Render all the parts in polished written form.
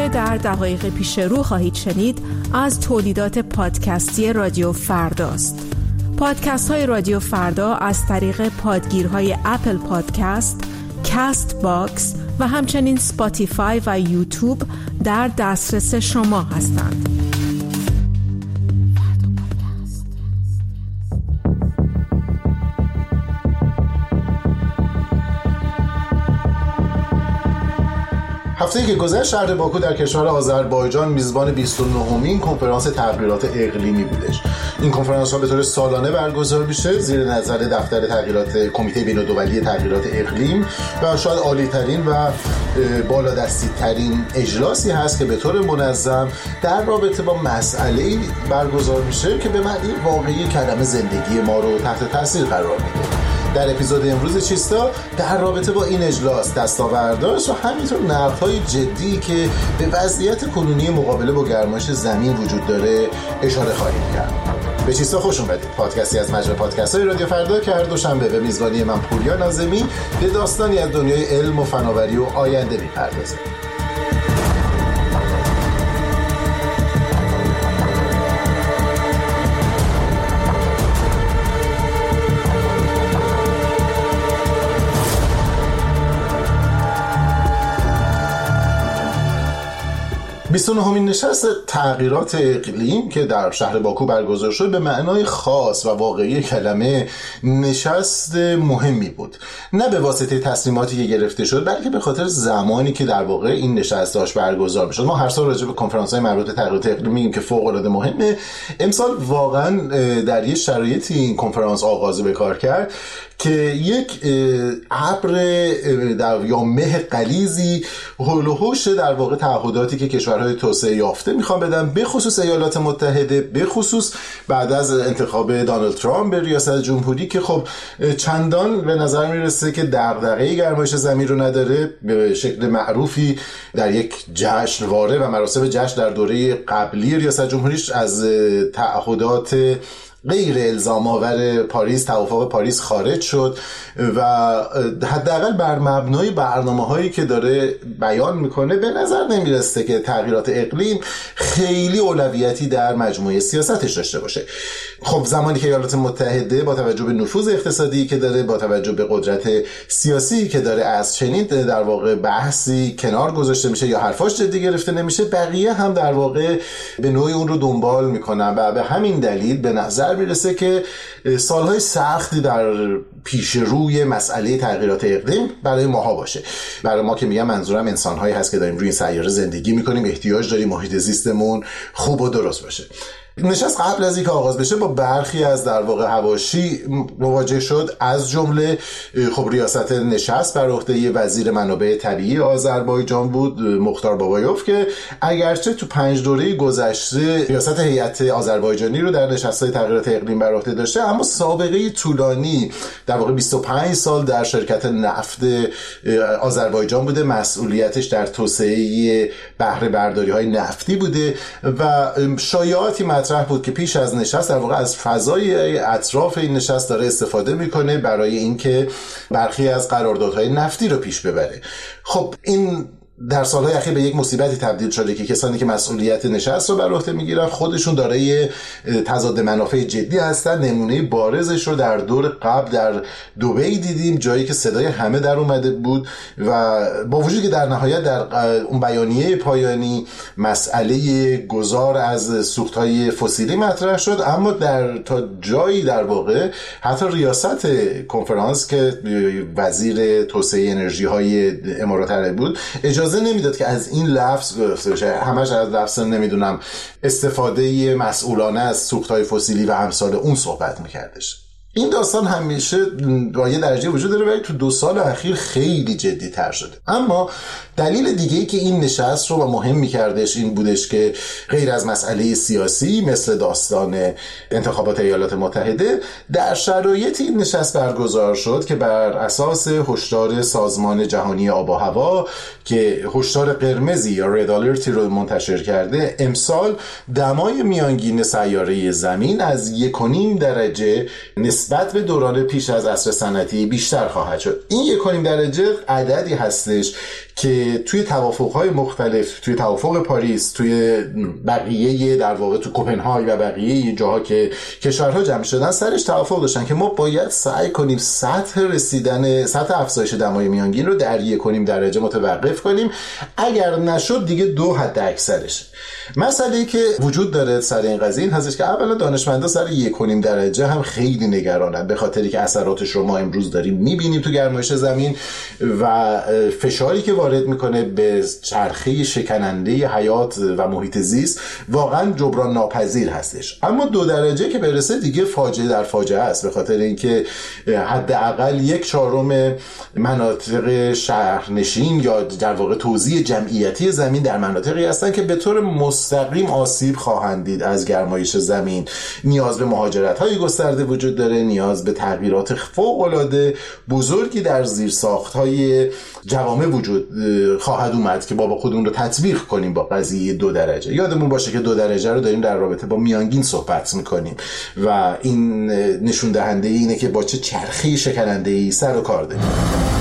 که در دقایق پیش رو خواهید شنید از تولیدات پادکستی رادیو فرداست. پادکست های رادیو فردا از طریق پادگیرهای اپل پادکست، کست باکس و همچنین سپاتیفای و یوتیوب در دسترس شما هستند. هفته‌ای که گذشت شهر باکو در کشور آذربایجان میزبان 29مین کنفرانس تغییرات اقلیمی بودش. این کنفرانس ها به طور سالانه برگزار میشه زیر نظر دفتر تغییرات کمیته بین‌الدولی تغییرات اقلیم و شاید عالی‌ترین و بالادستی‌ترین اجلاسی هست که به طور منظم در رابطه با مسئله‌ای برگزار میشه که به معنی واقعی کلمه زندگی ما رو تحت تاثیر قرار میده. در اپیزود امروز چیستا در رابطه با این اجلاس، دستاورداش و همینطور نقدهای جدی که به وضعیت کنونی مقابله با گرمایش زمین وجود داره اشاره خواهیم کرد. به چیستا خوش اومدید. پادکستی از مجموعه پادکست‌های رادیو فردا که هر دوشنبه به میزبانی من پوریا ناظمی به داستانی از دنیای علم و فناوری و آینده می‌پردازه. 29مین نشست تغییرات اقلیم که در شهر باکو برگزار شد به معنای خاص و واقعی کلمه نشست مهمی بود. نه به واسطه تصمیماتی که گرفته شد، بلکه به خاطر زمانی که در واقع این نشست داشت برگزار میشد. ما هر سال راجع به کنفرانس‌های مربوط به تغییرات اقلیم میگیم که فوق‌العاده مهمه. امسال واقعا در یه شرایطی این کنفرانس آغاز به کار کرد که یک ابر یا مه غلیظی حول و حوش در واقع تعهداتی که کشورهای توسعه یافته میخوان بدن، به خصوص ایالات متحده، به خصوص بعد از انتخاب دونالد ترامپ به ریاست جمهوری که خب چندان به نظر میرسه که دغدغه گرمایش زمین رو نداره، به شکل معروفی در یک جشنواره و مراسم جشن در دوره قبلی ریاست جمهوریش از تعهدات غیر الزام آور پاریس، توافق پاریس خارج شد و حداقل بر مبنای برنامه‌هایی که داره بیان میکنه به نظر نمیرسه که تغییرات اقلیم خیلی اولویتی در مجموعه سیاستش داشته باشه. خب زمانی که ایالات متحده با توجه به نفوذ اقتصادی که داره، با توجه به قدرت سیاسی که داره، از چنین در واقع بحثی کنار گذاشته میشه یا حرفاش جدی گرفته نمیشه، بقیه هم در واقع به نوعی اون رو دنبال میکنن و به همین دلیل به نظر میرسه که سالهای سختی در پیش روی مسئله تغییرات اقلیم برای ماها باشه. برای ما که میگم منظورم انسان‌هایی هست که داریم روی این سیاره زندگی میکنیم، احتیاج داریم محیط زیستمون خوب و درست باشه. نشست قبل از اینکه آغاز بشه با برخی از در واقع حواشی مواجه شد، از جمله خب ریاست نشست بر عهده وزیر منابع طبیعی آذربایجان بود، مختار بابایوف، که اگرچه تو 5 دوره گذشته ریاست هیئت آذربایجانی رو در نشست‌های تغییرات اقلیم بر عهده داشته، اما سابقه طولانی در واقع 25 سال در شرکت نفت آذربایجان بوده، مسئولیتش در توسعه بهره برداری‌های نفتی بوده و شایعاتی مطرح بود که پیش از نشست در واقع از فضای اطراف این نشست داره استفاده میکنه برای اینکه برخی از قراردادهای نفتی رو پیش ببره. خب این در سالهای اخیر به یک مصیبتی تبدیل شده که کسانی که مسئولیت نشست رو بر عهده میگیرن خودشون دارای تضاد منافع جدی هستن. نمونه بارزش رو در دور قبل در دبی دیدیم، جایی که صدای همه در اومده بود و با وجودی که در نهایت در اون بیانیه پایانی مسئله گذار از سوختهای فسیلی مطرح شد، اما در تا جایی در واقع حتی ریاست کنفرانس که وزیر توسعه انرژی های امارات عربی بود اجازه نمیداد که از این لفظ گفته بشه. همش از لفظ نمیدونم استفاده مسئولانه از سوختهای فسیلی و امثال اون صحبت میکردش. این داستان همیشه با یه درجه وجود داره ولی تو 2 سال اخیر خیلی جدی تر شده. اما دلیل دیگه‌ای که این نشست رو مهم می‌کردش این بودش که غیر از مسئله سیاسی مثل داستان انتخابات ایالات متحده، در شرایطی این نشست برگزار شد که بر اساس هشدار سازمان جهانی آب و هوا که هشدار قرمزی یا رد آلرتی رو منتشر کرده، امسال دمای میانگین سیاره زمین از 1.5 درجه نسبت نسبت به دوران پیش از عصر صنعتی بیشتر خواهد شد. این 1.5 درجه عددی هستش که توی توافق‌های مختلف، توی توافق پاریس، توی بقیه در واقع تو کوپنهاگ و بقیه جاها که کشورها جمع شدن سرش توافق داشتن که ما باید سعی کنیم سطح افزایش دمای میانگین رو در 1.5 درجه متوقف کنیم، اگر نشد دیگه 2 حد اکثرش. مسئله‌ای که وجود داره سر این قضیه این هستش که اولا دانشمندا سر 1.5 درجه هم خیلی نگرانن، به خاطری که اثراتش رو ما امروز داریم می‌بینیم تو گرمایش زمین و فشاری که وارد میکنه به چرخه شکننده حیات و محیط زیست واقعا جبران ناپذیر هستش. اما 2 درجه که برسه دیگه فاجعه در فاجعه است، به خاطر اینکه حداقل 1/4 مناطق شهرنشین یا در واقع توزیع جمعیتی زمین در مناطقی هستن که به طور مستقیم آسیب خواهند دید از گرمایش زمین. نیاز به مهاجرت‌های گسترده وجود داره، نیاز به تغییرات فوق‌العاده بزرگی در زیرساخت‌های جوامع وجود خواهد اومد که با خودمون رو تطبیق کنیم با قضیه 2 درجه. یادمون باشه که 2 درجه رو داریم در رابطه با میانگین صحبت میکنیم و این نشون دهنده اینه که با چه چرخی شکننده‌ای سر و کار داریم.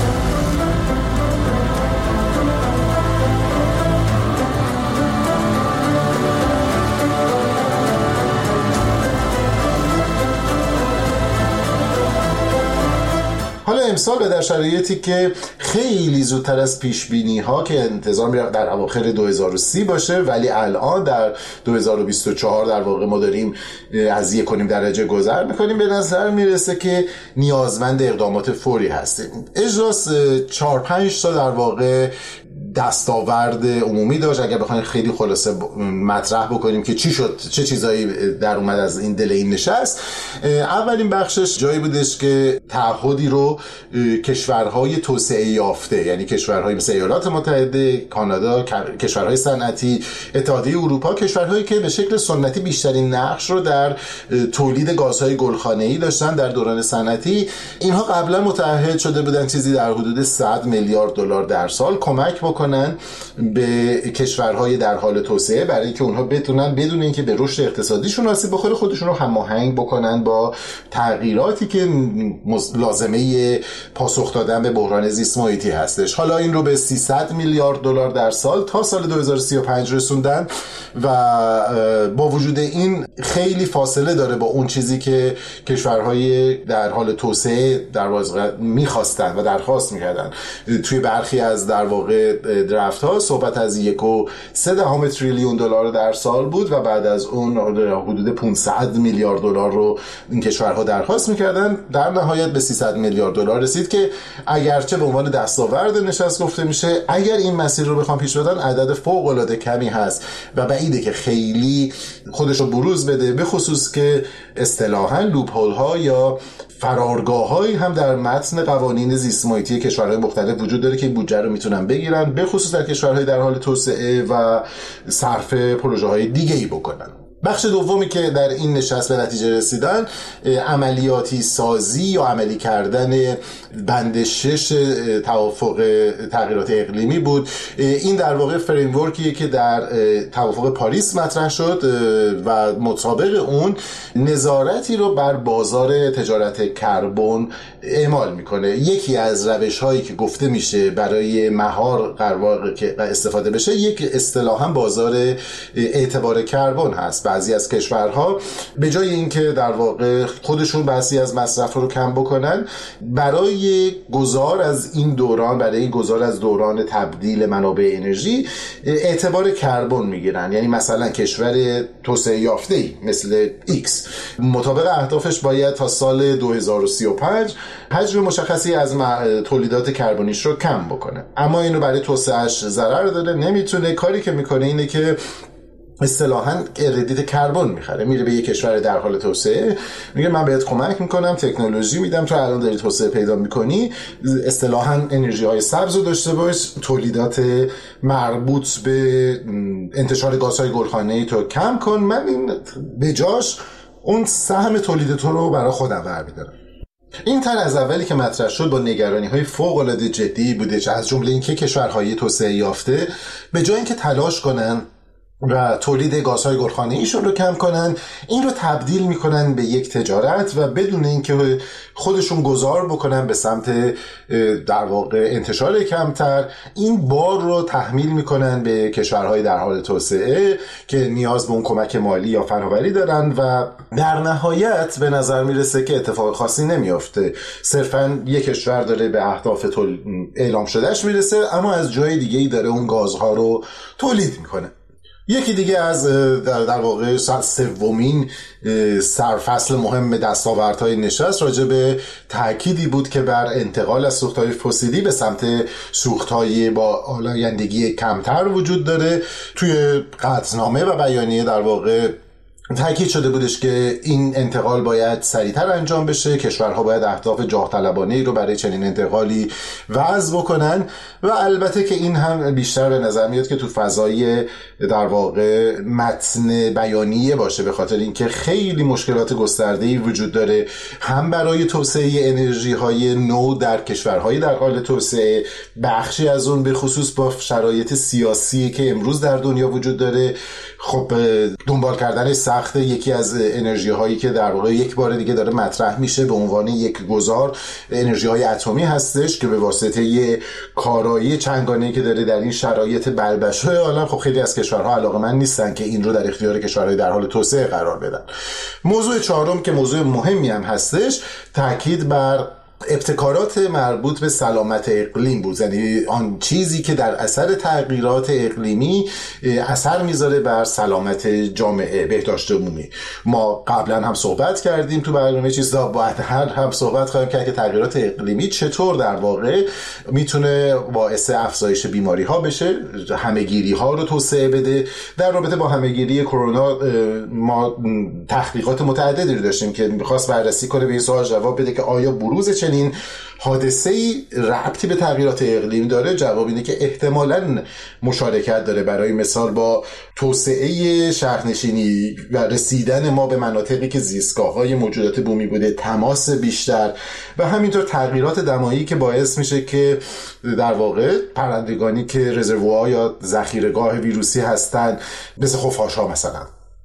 امسال و در شرایطی که خیلی زودتر از پیشبینی ها که انتظار میره در اواخر 2030 باشه، ولی الان در 2024 در واقع ما داریم از 1.5 درجه گذر میکنیم، به نظر میرسه که نیازمند اقدامات فوری هستیم. اجراس 4-5 تا در واقع دستاورد عمومی داشت. اگر بخوایم خیلی خلاصه مطرح بکنیم که چی شد، چه چیزایی در اومد از این دل این نشست، اولین بخشش جایی بودش که تعهدی رو کشورهای توسعه یافته، یعنی کشورهای مثل ایالات متحده، کانادا، کشورهای صنعتی، اتحادیه اروپا، کشورهایی که به شکل سنتی بیشترین نقش رو در تولید گازهای گلخانه‌ای داشتن در دوران صنعتی، اینها قبلا متعهد شده بودن چیزی در حدود 100 میلیارد دلار در سال کمک بکنن به کشورهای در حال توسعه برای اینکه اونها بتونن بدون اینکه به رشد اقتصادیشون آسیب بخوره خودشون رو هماهنگ بکنن با تغییراتی که لازمه پاسخ دادن به بحران زیست محیطی هستش. حالا این رو به 300 میلیارد دلار در سال تا سال 2035 رسوندن و با وجود این خیلی فاصله داره با اون چیزی که کشورهای در حال توسعه در واقع می‌خواستن و درخواست می‌کردن. توی برخی از در واقع درفت ها صحبت از 1.3 تریلیون دلار در سال بود و بعد از اون حدود 500 میلیارد دلار رو این کشورها درخواست میکردن. در نهایت به 300 میلیارد دلار رسید که اگرچه به عنوان دستاورد نشست گفته میشه، اگر این مسیر رو بخوام پیش بردن عدد فوق العاده کمی هست و بعیده که خیلی خودش رو بروز بده، به خصوص که اصطلاحاً لوپ هول ها یا فرارگاه‌هایی هم در متن قوانین زیست محیطی کشورهای مختلف وجود داره که بودجه رو میتونن بگیرن، به خصوص در کشورهای در حال توسعه و صرف پروژه‌های دیگه‌ای بکنن. بخش دومی که در این نشست به نتیجه رسیدن عملیاتی سازی یا عملی کردن بند 6 توافق تغییرات اقلیمی بود. این در واقع فریمورکیه که در توافق پاریس مطرح شد و مطابق اون نظارتی رو بر بازار تجارت کربن اعمال میکنه. یکی از روش‌هایی که گفته میشه برای مهار قرار که استفاده بشه یک اصطلاحاً بازار اعتبار کربن هست. بعضی از کشورها به جای اینکه در واقع خودشون بعضی از مصرف رو کم بکنن، برای گذار از این دوران، برای گذار از دوران تبدیل منابع انرژی اعتبار کربن میگیرن. یعنی مثلا کشور توسعه یافته‌ای مثل X مطابق اهدافش باید تا سال 2035 حجم مشخصی از تولیدات کربنیش رو کم بکنه، اما اینو برای توسعهش ضرر داره، نمیتونه. کاری که میکنه اینه که اصطلاحاً کردیت کربن میخره، میره به یک کشور در حال توسعه، میگه من بهت کمک میکنم، تکنولوژی میدم، تو الان داری توسعه پیدا میکنی، اصطلاحاً انرژی های سبز رو داشته باش، تولیدات مربوط به انتشار گازهای گلخانه‌ای تو کم کن، من این بجاش اون سهم تولید تو رو برای خودم برمی‌دارم. این طرح از اولی که مطرح شد با نگرانی‌های فوق‌العاده جدی بوده، از جمله اینکه کشورهای توسعه یافته به جای اینکه تلاش کنن و تولید گازهای گلخانه‌ایشون رو کم کنن، این رو تبدیل میکنن به یک تجارت و بدون اینکه خودشون گذار بکنن به سمت در واقع انتشار کمتر، این بار رو تحمیل میکنن به کشورهای در حال توسعه که نیاز به اون کمک مالی یا فناوری دارن و در نهایت به نظر میرسه که اتفاق خاصی نمیافته، صرفا یک کشور داره به اهداف اعلام شدهش میرسه اما از جای دیگه‌ای داره اون گازها رو تولید میکنه. یکی دیگه از در واقع سومین سرفصل مهم دستاوردهای نشست راجع به تأکیدی بود که بر انتقال از سوختهای فسیلی به سمت سوختهای با آلایندگی کمتر وجود داره. توی قطعنامه و بیانیه در واقع تأکید شده بودش که این انتقال باید سریعتر انجام بشه، کشورها باید اهداف جاه طلبانه‌ای رو برای چنین انتقالی وضع بکنن و البته که این هم بیشتر به نظر میاد که تو فضای در واقع متن بیانیه باشه، به خاطر اینکه خیلی مشکلات گسترده‌ای وجود داره هم برای توسعه انرژی‌های نو در کشورهای در حال توسعه، بخشی از اون به خصوص با شرایط سیاسی که امروز در دنیا وجود داره خب دنبال کردن سخت یکی از انرژی هایی که در واقع یک بار دیگه داره مطرح میشه به عنوان یک گذار انرژی های اتمی هستش که به واسطه یه کارایی چنگانه‌ای که داره در این شرایط بلبشوی عالم خب خیلی از کشورها علاقه‌مند نیستن که این رو در اختیار کشورهای در حال توسعه قرار بدن. موضوع چهارم که موضوع مهمی هم هستش تاکید بر ابتکارات مربوط به سلامت اقلیم بود، یعنی آن چیزی که در اثر تغییرات اقلیمی اثر میذاره بر سلامت جامعه، بهداشت عمومی. ما قبلا هم صحبت کردیم تو برنامه چیزا، باید هم صحبت خواهیم کرد که تغییرات اقلیمی چطور در واقع میتونه باعث افزایش بیماری ها بشه، همه‌گیری ها رو توسعه بده. در رابطه با همه‌گیری کرونا ما تحقیقات متعددی رو داشتیم که می‌خواست بررسی کنه به این سوال جواب بده که آیا بروز چنین حادثه‌ای ربطی به تغییرات اقلیم داره. جواب اینه که احتمالاً مشارکت داره، برای مثال با توسعه شهرنشینی و رسیدن ما به مناطقی که زیستگاه‌های موجودات بومی بوده، تماس بیشتر و همینطور تغییرات دمایی که باعث میشه که در واقع پرندگانی که رزروار یا ذخیره‌گاه ویروسی هستن مثل خفاش‌ها مثلا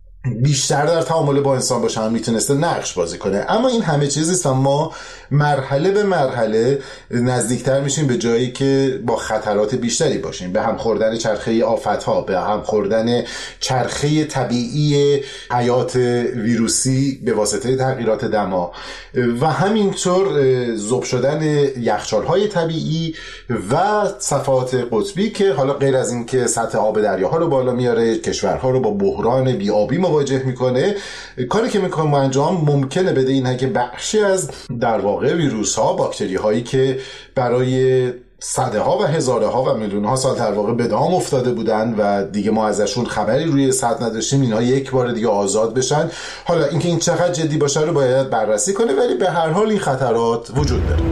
بیشتر در تعامل با انسان باشن میتونسته نقش بازی کنه. اما این همه چیزیست و ما مرحله به مرحله نزدیکتر میشیم به جایی که با خطرات بیشتری باشیم، به هم خوردن چرخه آفت‌ها، به هم خوردن چرخه طبیعی حیات ویروسی به واسطه تغییرات دما و همینطور ذوب شدن یخچال‌های طبیعی و صفحات قطبی که حالا غیر از این که سطح آب دریاها رو بالا میاره، کشورها رو با بحران بی‌آبی مواجه میکنه، کاری که میکنه انجام ممکنه بده اینه که بخشی از در واقع ویروس ها، باکتری هایی که برای صده ها و هزاره ها و میلیون ها سال در واقع به دام افتاده بودن و دیگه ما ازشون خبری روی سطح نداشتیم، اینها یک بار دیگه آزاد بشن. حالا اینکه این چقدر جدی باشه رو باید بررسی کنه، ولی به هر حال این خطرات وجود داره.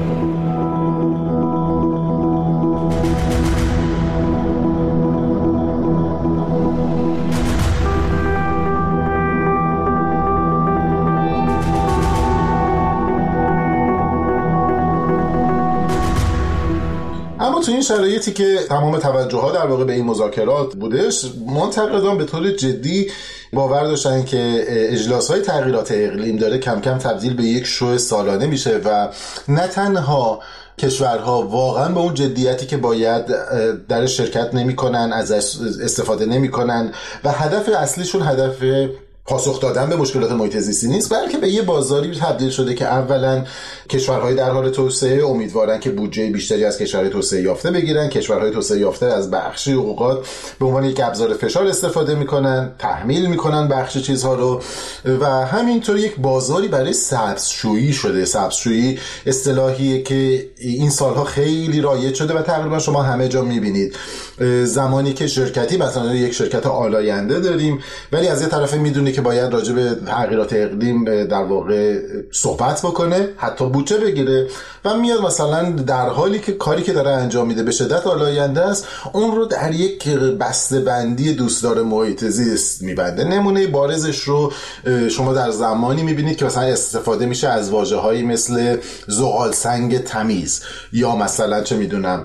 تو این شرایطی که تمام توجه ها در واقع به این مذاکرات بودش، منتقدان به طور جدی باور داشتن که اجلاس های تغییرات اقلیم داره کم کم تبدیل به یک شو سالانه میشه و نه تنها کشورها واقعا به اون جدیتی که باید در شرکت نمیکنن، ازش استفاده نمیکنن و هدف اصلیشون هدف پاسخ دادن به مشکلات محیط زیستی نیست، بلکه به یه بازاری تبدیل شده که اولا کشورهای در حال توسعه امیدوارن که بودجه بیشتری از کشورهای توسعه یافته بگیرن، کشورهای توسعه یافته از بخشی اوقات به عنوان یک ابزار فشار استفاده میکنن، تحمیل میکنن بخش چیزها رو و همینطور یک بازاری برای سبزشویی شده. سبزشویی اصطلاحیه که این سالها خیلی رایج شده و تقریبا شما همه جا میبینید. زمانی که شرکتی مثلا یک شرکت آلاینده داریم ولی از یه طرف میدونه که باید راجع به تغییرات اقلیم در واقع صحبت بکنه، حتی بودجه بگیره و میاد مثلا در حالی که کاری که داره انجام میده به شدت آلاینده است، اون رو در یک بسته‌بندی دوستدار محیط زیست میبنده. نمونه بارزش رو شما در زمانی میبینید که مثلا استفاده میشه از واژه‌هایی مثل زغال سنگ تمیز یا مثلا چه میدونم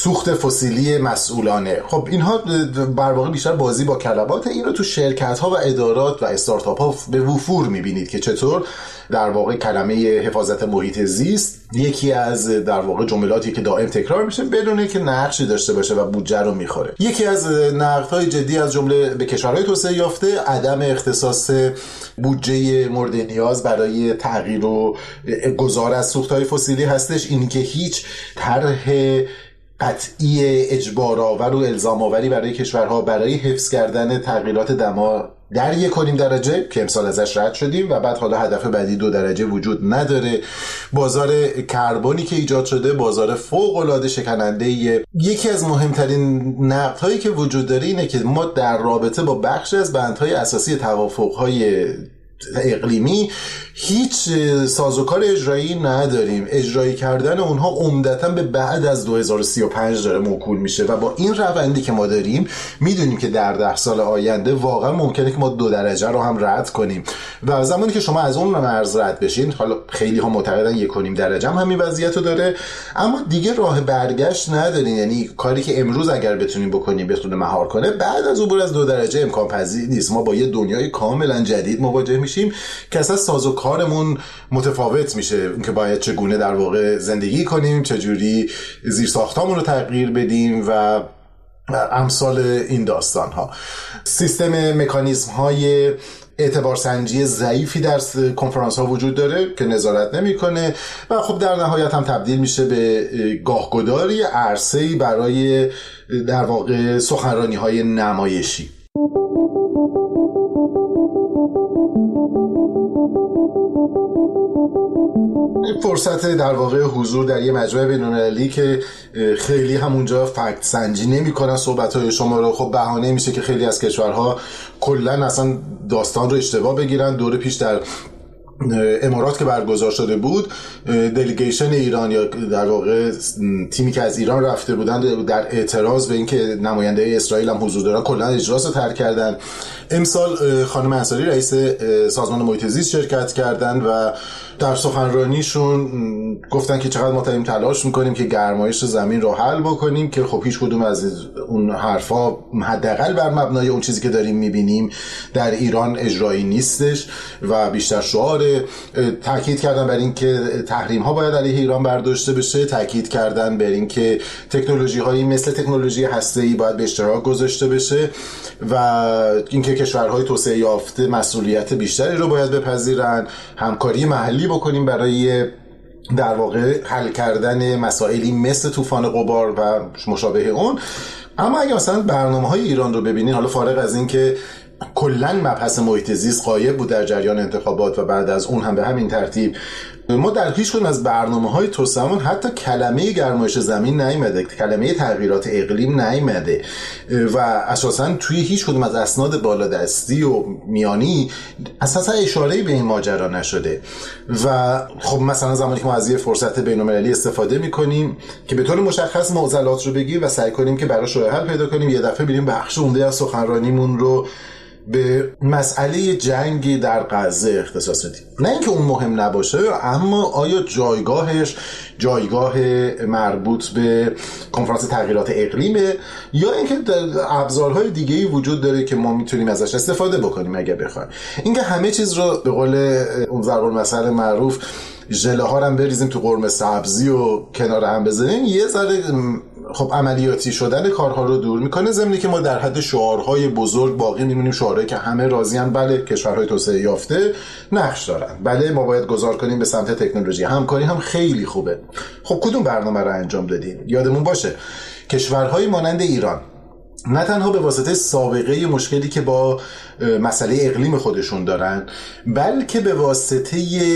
سوخت فسیلی مسئولانه. خب اینها بر واقع بیشتر بازی با کلمات. این رو تو شرکت‌ها و ادارات و استارتاپ‌ها به وفور می‌بینید که چطور در واقع کلمه حفاظت محیط زیست یکی از در واقع جملاتی که دائم تکرار میشه بدون که نقشی داشته باشه و بودجه رو میخوره. یکی از نقدهای جدی از جمله به کشورهای توسعه یافته عدم اختصاص بودجه مورد نیاز برای تغییر و گذار از سوخت‌های فسیلی هستش. این که هیچ طرح قطعی اجبارآور و الزام‌آوری برای کشورها برای حفظ کردن تغییرات دما در 1.5 درجه که امسال ازش رد شدیم و بعد حالا هدف بعدی 2 درجه وجود نداره. بازار کربنی که ایجاد شده بازار فوق‌العاده شکننده‌ایه. یکی از مهمترین نقدهایی که وجود داره اینه که ما در رابطه با بخشی از بندهای اساسی توافق‌های اقلیمی هیچ سازوکار اجرایی نداریم. اجرایی کردن اونها عمدتاً به بعد از 2035 داره موکول میشه و با این روندی که ما داریم میدونیم که در 10 سال آینده واقعا ممکنه که ما 2 درجه رو هم رد کنیم و زمانی که شما از اون مرز رد بشین، حالا خیلی ها معتقدن 1.5 درجه هم همین وضعیت رو داره، اما دیگه راه برگشت ندارین. یعنی کاری که امروز اگر بتونیم بکنیم بتونه مهار کنه، بعد از عبور از 2 درجه امکان پذیر نیست. ما با یه دنیای کاملا جدید مواجه میشیم که اصلا سازوکارمون متفاوت میشه، اینکه باید چگونه در واقع زندگی کنیم، چجوری زیرساختامون رو تغییر بدیم و امثال این داستان ها. سیستم مکانیزم های اعتبارسنجی ضعیفی در کنفرانس ها وجود داره که نظارت نمیکنه و خب در نهایت هم تبدیل میشه به گاهگداری عرصه‌ای برای در واقع سخنرانی های نمایشی. فرصت در واقع حضور در یه مجمع بین‌المللی که خیلی همونجا فکت سنجی نمی‌کنن صحبت‌های شما رو، خب بهانه میشه که خیلی از کشورها کلاً اصلا داستان رو اشتباه بگیرن. دور پیش در امارات که برگزار شده بود، دلیگیشن ایران یا در واقع تیمی که از ایران رفته بودن در اعتراض به اینکه نماینده اسرائیل هم حضور دارن کلا اجلاس رو ترک کردن. امسال خانم انصاری رئیس سازمان محیط زیست شرکت کردن و در سخنرانیشون گفتن که چقدر ما تلاش میکنیم که گرمایش زمین رو حل بکنیم، که خب هیچ کدوم از اون حرفا حداقل بر مبنای اون چیزی که داریم میبینیم در ایران اجرایی نیستش و بیشتر شعار. تاکید کردن بر این که تحریم ها باید علیه ایران برداشته بشه، تاکید کردن بر این که تکنولوژی هایی مثل تکنولوژی هسته‌ای باید به اشتراک گذاشته بشه و اینکه کشورهای توسعه یافته مسئولیت بیشتری رو باید بپذیرن، همکاری محلی بکنیم برای در واقع حل کردن مسائلی مثل طوفان قبار و مشابه اون. اما اگه مثلا برنامه‌های ایران رو ببینین، حالا فارغ از این که کلن مبحث محیط زیست غایب بود در جریان انتخابات و بعد از اون هم به همین ترتیب، ما در هیچ کدوم از برنامه‌های توسعه‌مون حتی کلمه گرمایش زمین نیامده، کلمه تغییرات اقلیم نیامده و اساساً توی هیچ کدوم از اسناد بالادستی و میانی اساساً اشاره‌ای به این ماجرا نشده. و خب مثلا زمانی که ما از یه فرصت بین‌المللی استفاده می‌کنیم که به طور مشخص معضلات رو بگیم و سعی کنیم که براش راه حل پیدا کنیم، یه دفعه بریم بخش عمده از سخنرانیمون رو به مسئله جنگی در غزه اختصاص بدیم. نه اینکه اون مهم نباشه، اما آیا جایگاهش جایگاه مربوط به کنفرانس تغییرات اقلیمه یا اینکه ابزارهای دیگه‌ای وجود داره که ما میتونیم ازش استفاده بکنیم اگه بخوایم. اینکه همه چیز رو به قول اون ضرب المثل معروف ژله ها هم بریزیم تو قرمه سبزی و کنار هم بزنیم، یه ذره خب عملیاتی شدن کارها رو دور میکنه، ضمن که ما در حد شعارهای بزرگ باقی میمونیم، شعارهایی که همه راضی‌ان، بله کشورهای توسعه یافته نقش دارن، بله ما باید گذار کنیم به سمت تکنولوژی، همکاری هم خیلی خوبه. خب کدوم برنامه رو انجام دادیم؟ یادمون باشه کشورهای مانند ایران نه تنها به واسطه سابقه مشکلی که با مسئله اقلیم خودشون دارن، بلکه به واسطه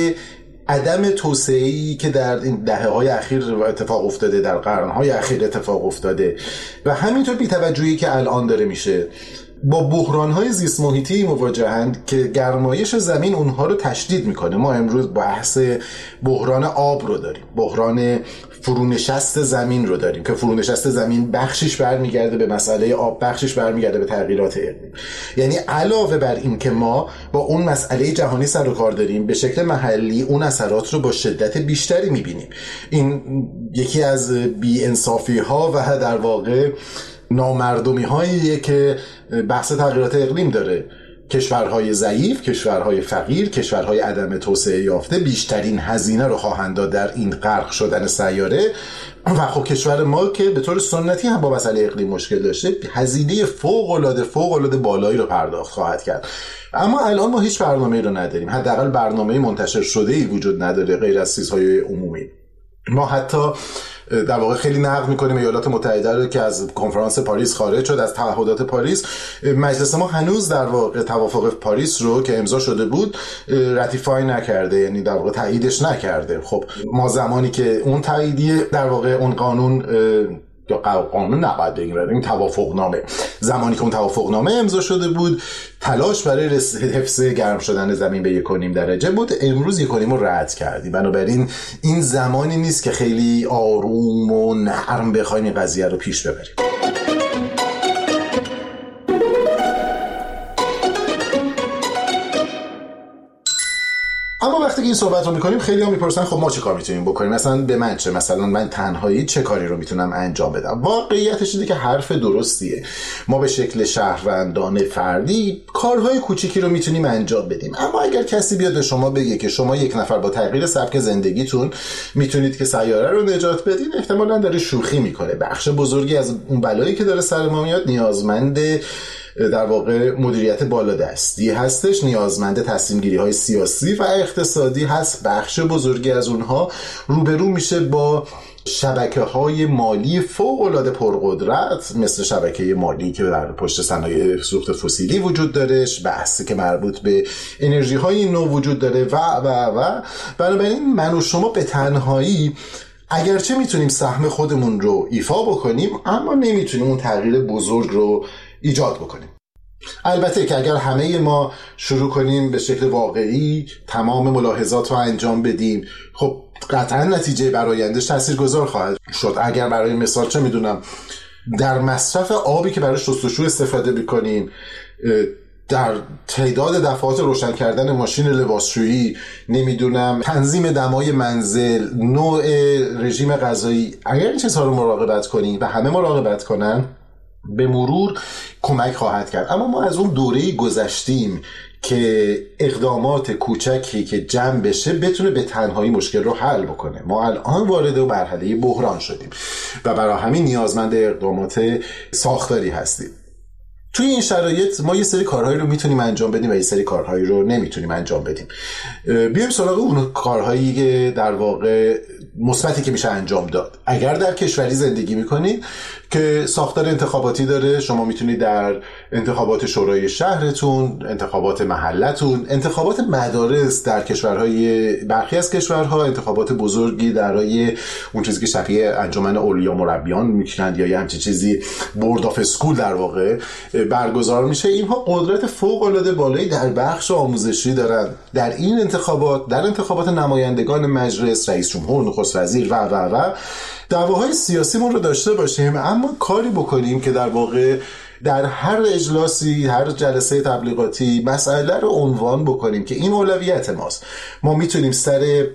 عدم توسعه‌ای که در این دهه‌های اخیر اتفاق افتاده، در قرن‌های اخیر اتفاق افتاده و همینطور بی‌توجهی که الان داره میشه با بحران‌های زیست محیطی مواجهند که گرمایش زمین اونها رو تشدید میکنه. ما امروز بحث بحران آب رو داریم، بحران فرونشست زمین رو داریم که فرونشست زمین بخشش برمیگرده به مسئله آب، بخشش برمیگرده به تغییرات اقلیم. یعنی علاوه بر این که ما با اون مسئله جهانی سر و کار داریم، به شکل محلی اون اثرات رو با شدت بیشتری میبینیم. این یکی از بی‌انصافی‌ها و در واقع نامردمی هاییه که بحث تغییرات اقلیم داره. کشورهای ضعیف، کشورهای فقیر، کشورهای عدم توسعه یافته بیشترین هزینه رو خواهند داد در این غرق شدن سیاره و خب کشور ما که به طور سنتی هم با مسئله اقلیم مشکل داشته، هزینه فوق العاده بالایی رو پرداخت خواهد کرد. اما الان ما هیچ برنامه‌ای رو نداریم، حداقل برنامه منتشر شده‌ای وجود نداره غیر از چیزهای عمومی. ما حتی در واقع خیلی نقد میکنیم ایالات متحده رو که از کنفرانس پاریس خارج شد، از تعهدات پاریس. مجلس ما هنوز در واقع توافق پاریس رو که امضا شده بود راتیفای نکرده، یعنی در واقع تاییدش نکرده. خب ما زمانی که اون تاییدیه در واقع اون قانون یا قانون نباید بگیم، این توافقنامه، زمانی که اون توافقنامه امضا شده بود تلاش برای حفظ گرم شدن زمین به 1.5 درجه بود. امروز 1.5 رو رد کردیم. بنابراین این زمانی نیست که خیلی آروم و نرم بخوایم این قضیه رو پیش ببریم. اما وقتی که این صحبت رو میکنیم خیلی ها میپرسن خب ما چه کار میتونیم بکنیم، مثلا به من چه، مثلا من تنهایی چه کاری رو میتونم انجام بدم. واقعیتش اینه که حرف درستیه. ما به شکل شهروندان فردی کارهای کوچیکی رو میتونیم انجام بدیم، اما اگر کسی بیاد به شما بگه که شما یک نفر با تغییر سبک زندگیتون میتونید که سیاره رو نجات بدین، احتمالاً داره شوخی میکنه. بخش بزرگی از اون بلایی که داره سر ما میاد نیازمند در واقع مدیریت بالادستی هستش، نیازمند تصمیم گیری های سیاسی و اقتصادی هست. بخش بزرگی از اونها روبرو میشه با شبکه های مالی فوق العاده پرقدرت، مثل شبکه مالی که در پشت صنایع سوخت فسیلی وجود داره، بحثی که مربوط به انرژی های نو وجود داره و بنابراین من و شما به تنهایی اگرچه میتونیم سهم خودمون رو ایفا بکنیم، اما نمیتونیم اون تغییر بزرگ رو ایجاد بکنیم. البته که اگر همه ما شروع کنیم به شکل واقعی تمام ملاحظات رو انجام بدیم، خب قطعا نتیجه برآیندش تاثیرگذار خواهد شد. اگر برای مثال چه میدونم در مصرف آبی که برای شستشو استفاده بکنیم، در تعداد دفعات روشن کردن ماشین لباسشویی، نمیدونم تنظیم دمای منزل، نوع رژیم غذایی، اگر این چیزها رو مراقبت کنیم و همه مراقبت کنن، به مرور کمک خواهد کرد. اما ما از اون دوره‌ای گذشتیم که اقدامات کوچکی که جمع بشه بتونه به تنهایی مشکل رو حل بکنه. ما الان وارد مرحله بحران شدیم و برای همین نیازمند اقدامات ساختاری هستیم. توی این شرایط ما یه سری کارهایی رو میتونیم انجام بدیم و یه سری کارهایی رو نمیتونیم انجام بدیم. بیایم سراغ اون کارهایی که در واقع مثبتی که میشه انجام داد. اگر در کشوری زندگی میکنید که ساختار انتخاباتی داره، شما میتونید در انتخابات شورای شهرتون، انتخابات محلتون، انتخابات مدارس در کشورهای برخی از کشورها، انتخابات بزرگی درای اون چیزی که شبیه انجمن اولیا مربیان میکنند یا همچین چیزی، بورد آف اسکول در واقع برگزار میشه. اینها قدرت فوق العاده بالایی در بخش آموزشی دارن. در این انتخابات، در انتخابات نمایندگان مجلس، رئیس جمهور، نخست وزیر و دعواهای سیاسیمون رو داشته باشیم، اما کاری بکنیم که در واقع در هر اجلاسی، هر جلسه تبلیغاتی مسئله رو عنوان بکنیم که این اولویت ماست. ما میتونیم سر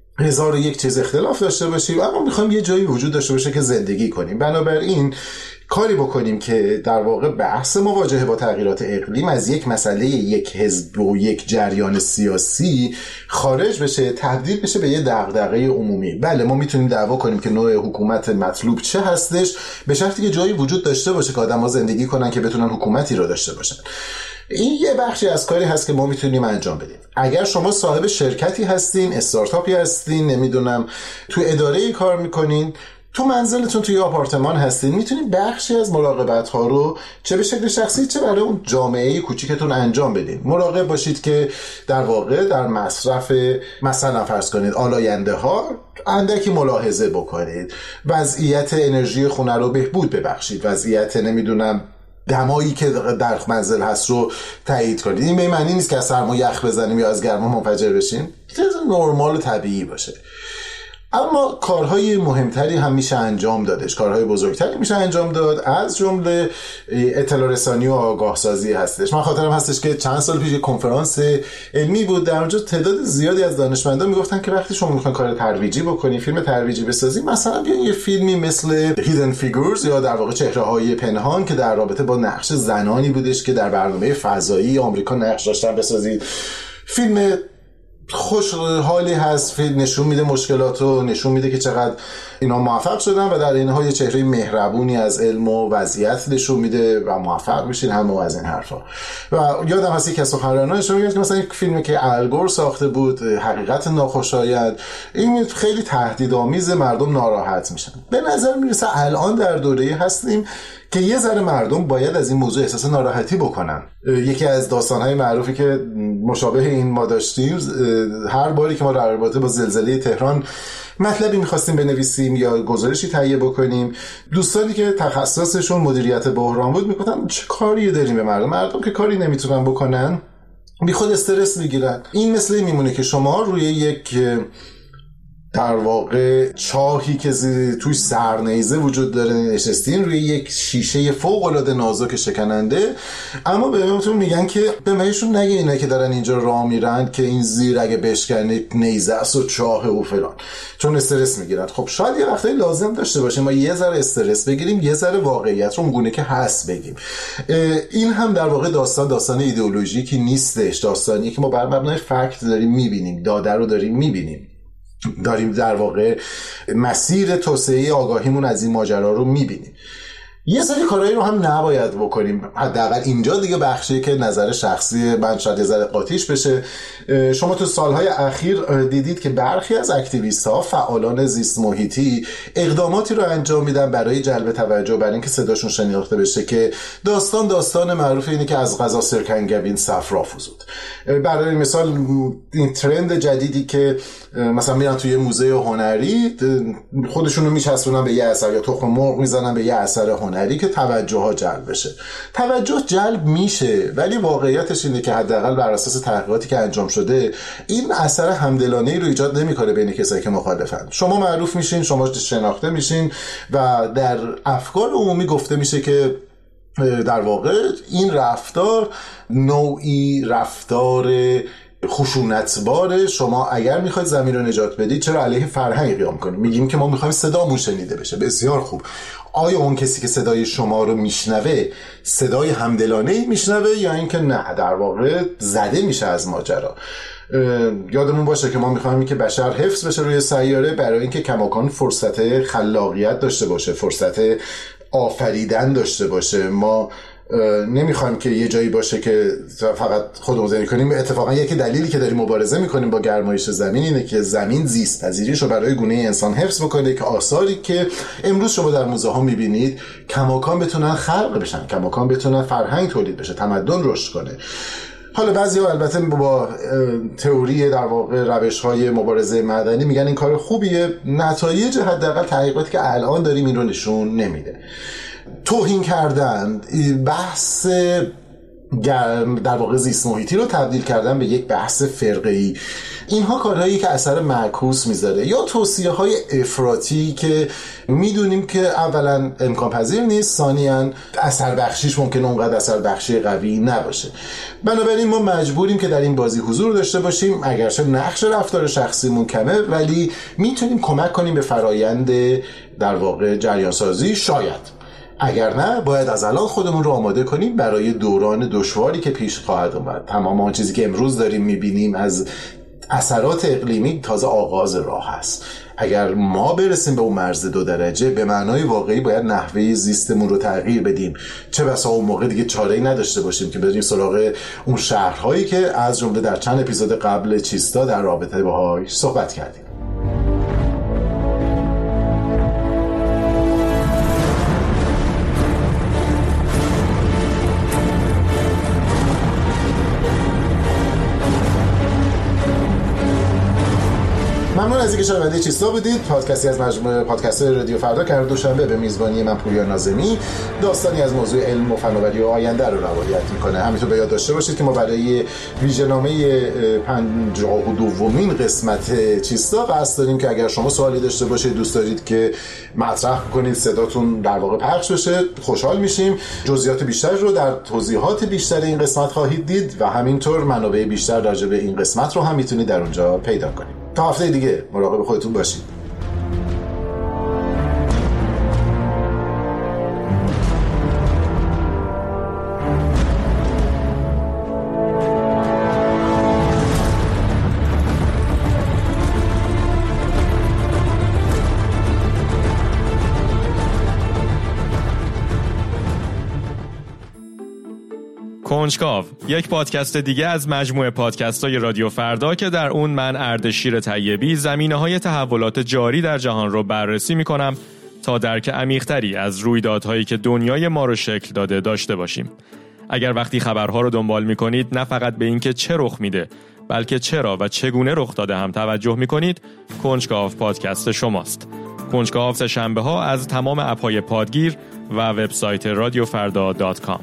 1001 چیز اختلاف داشته باشیم، اما میخوایم یه جایی وجود داشته باشه که زندگی کنیم. بنابراین کاری بکنیم که در واقع بحث مواجهه با تغییرات اقلیم از یک مسئله یک حزب و یک جریان سیاسی خارج بشه، تبدیل بشه به یه دغدغه عمومی. بله ما میتونیم دعوا کنیم که نوع حکومت مطلوب چه هستش، به شرطی که جایی وجود داشته باشه که آدم‌ها زندگی کنن که بتونن حکومتی رو داشته باشن. این یه بخشی از کاری هست که ما میتونیم انجام بدیم. اگر شما صاحب شرکتی هستین، استارتاپی هستین، نمیدونم تو اداره‌ای کار میکنین، تو منزلتون توی آپارتمان هستین، میتونید بخشی از مراقبت ها رو چه به شکل شخصی چه برای اون جامعه کوچیکتون انجام بدین. مراقب باشید که در واقع در مصرف مثلا فرض کنید آلاینده ها اندکی ملاحظه بکنید، وضعیت انرژی خونه رو بهبود ببخشید، وضعیت نمیدونم دمایی که در منزل هست رو تایید کنید. این به معنی نیست که از سرما یخ بزنیم یا از گرما منفجر بشیم، چیز نرمال و طبیعی باشه. اما کارهای مهمتری هم میشه انجام دادش، کارهای بزرگتری میشه انجام داد، از جمله اطلاع رسانی و آگاه سازی هستش. من خاطرم هستش که چند سال پیش کنفرانس علمی بود، در اونجا تعداد زیادی از دانشمندان میگفتن که وقتی شما میخواین کار ترویجی بکنین، فیلم ترویجی بسازین، مثلا بیاین یه فیلمی مثل Hidden Figures یا در واقع چهره‌های پنهان که در رابطه با نقش زنانی بودش که در برنامه فضایی آمریکا نقش داشتن بسازید. فیلم خوشحالی هست، فیلم نشون میده مشکلاتو، نشون میده که چقدر اینا موفق شدن و در اینها یه چهره مهربونی از علم و وضعیت نشون میده و موفق میشین همه از این حرفا. و یادم هست که سخنرانانشون میگه که مثلا یک فیلمی که الگور ساخته بود، حقیقت ناخوشایند، این خیلی تهدیدآمیز، مردم ناراحت میشن. به نظر میرسه الان در دوره‌ای هستیم که یه ذره مردم باید از این موضوع احساس ناراحتی بکنن. یکی از داستان‌های معروفی که مشابه این ما داشتیم، هر باری که ما در رابطه با زلزله تهران مطلبی می‌خواستیم بنویسیم یا گزارشی تهیه بکنیم، دوستانی که تخصصشون مدیریت بحران بود میگفتن چه کاری داریم به مردم که کاری نمیتونن بکنن، بی خود استرس میگیرن. این مثل میمونه که شما روی یک در واقع چاهی که توش سرنیزه وجود داره نشستین، روی یک شیشه فوق‌العاده نازک شکننده، اما بهتون میگن که به بهشون نگه اینا که دارن اینجا راه میرن که این زیر اگه بشکنه نیزه است و چاه و فلان، چون استرس میگیرن. خب شاید یه وقتایی لازم داشته باشیم ما یه ذره استرس بگیریم، یه ذره واقعیت رو اونگونه که هست بگیم. این هم در واقع داستان ایدئولوژیکی نیستش، داستانی که ما بر مبنای فکت داریم میبینیم، داده رو داریم میبینیم، داریم در واقع مسیر توسعه آگاهیمون از این ماجرا رو میبینیم. یه سری کارهایی رو هم نباید بکنیم، حداقل اینجا دیگه بخشی که نظر شخصی من شاید یه ذره قاطیش بشه. شما تو سالهای اخیر دیدید که برخی از اکتیویست‌ها، فعالان زیست محیطی، اقداماتی رو انجام میدن برای جلب توجه، برای اینکه صداشون شناخته بشه، که داستان معروف اینه که از قضا سرکنگبین صفرا فزود. برای مثال این ترند جدیدی که مثلا میرن توی موزه هنری خودشونو میچسبونن به یه اثر یا تخم مرغ میزنن به یه اثر هنری که توجه ها جلب بشه. توجه جلب میشه، ولی واقعیتش اینه که حداقل بر اساس تحقیقاتی که انجام شده این اثر همدلانه‌ای رو ایجاد نمیکنه بین کسایی که مخالفن. شما معروف میشین، شما شناخته میشین و در افکار عمومی گفته میشه که در واقع این رفتار نوعی رفتار خشونتباره. شما اگر میخواید زمین رو نجات بدید چرا علیه فرهنگ قیام کنید؟ میگیم که ما میخوایم صدامون شنیده بشه. بسیار خوب، آیا اون کسی که صدای شما رو میشنوه صدای همدلانه‌ای میشنوه یا اینکه نه در واقع زده میشه از ماجرا؟ یادمون باشه که ما میخوایم که بشر حفظ بشه روی سیاره برای اینکه کماکان فرصت خلاقیت داشته باشه، فرصت آفریدن داشته باشه. ما نمیخوایم که یه جایی باشه که فقط خودمون زندگی کنیم. اتفاقا یکی دلیلی که داریم مبارزه میکنیم با گرمایش زمین اینه که زمین زیست پذیریش رو برای گونه انسان حفظ بکنه، که آثاری که امروز شما در موزه ها میبینید کماکان بتونن خلق بشن، کماکان بتونن فرهنگ تولید بشه، تمدن رشد کنه. حالا بعضی‌ها البته با تئوری در واقع روش‌های مبارزه مدنی میگن این کار خوبیه، نتایج حداقل تحقیقاتی که الان داریم این رو نشون نمیده. توهین کردن، بحث در واقع زیست محیطی رو تبدیل کردن به یک بحث فرقه‌ای، اینها کارهایی که اثر معکوس میذاره، یا توصیه‌های افراطی که میدونیم که اولا امکان پذیر نیست، ثانیاً اثر بخشیش ممکنه اونقدر اثر بخشی قوی نباشه. بنابراین ما مجبوریم که در این بازی حضور داشته باشیم، اگرچه نقش رفتار شخصیمون کمه ولی میتونیم کمک کنیم به فرایند در واقع جریان سازی. شاید اگر نه باید از الان خودمون رو آماده کنیم برای دوران دشواری که پیش خواهد اومد. تمام آن چیزی که امروز داریم میبینیم از اثرات اقلیمی تازه آغاز راه است. اگر ما برسیم به اون مرز 2 درجه به معنای واقعی باید نحوه زیستمون رو تغییر بدیم، چه بسا اون موقع دیگه چاره‌ای نداشته باشیم که بریم سراغ اون شهرهایی که از جمله در چند اپیزود قبل چیستا در رابطه باهاش صحبت کردیم. ممنون از اینکه شنونده چیستا بودید. پادکستی از مجموعه پادکست رادیو فردا که هر دوشنبه به میزبانی من پویا ناظمی داستانی از موضوع علم و فناوری و آینده رو روایت میکنه. همینطور به یاد داشته باشید که ما برای ویژه‌نامه 52مین قسمت چیستا قصد داریم که اگر شما سوالی داشته باشید، دوست دارید که مطرح کنید، صداتون در واقع پخش بشه، خوشحال میشیم. جزئیات بیشتر رو در توضیحات بیشتر این قسمت خواهید دید و همینطور منابع بیشتر راجع به این قسمت رو هم میتونید در اونجا پیدا کنید. تا هفته دیگه مراقب خودتون باشید. کنجکاو، یک پادکست دیگه از مجموعه پادکست‌های رادیو فردا که در اون من اردشیر طیبی زمینه‌های تحولات جاری در جهان رو بررسی می‌کنم تا درک عمیق‌تری از رویدادهایی که دنیای ما رو شکل داده داشته باشیم. اگر وقتی خبرها رو دنبال می‌کنید نه فقط به اینکه چه رخ میده، بلکه چرا و چگونه رخ داده هم توجه می‌کنید، کنجکاو پادکست شماست. کنجکاو سه‌شنبه‌ها از تمام اپ‌های پادگیر و وبسایت radiofarda.com.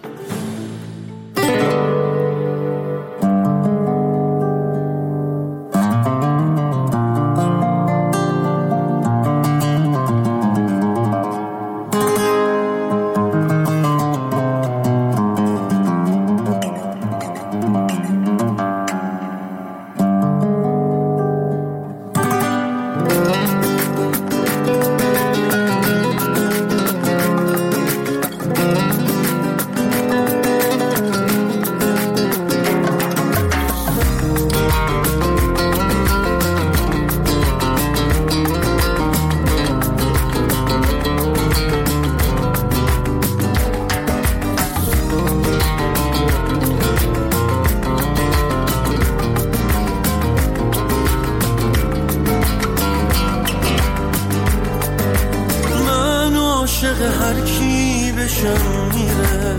هر کی بشم میره،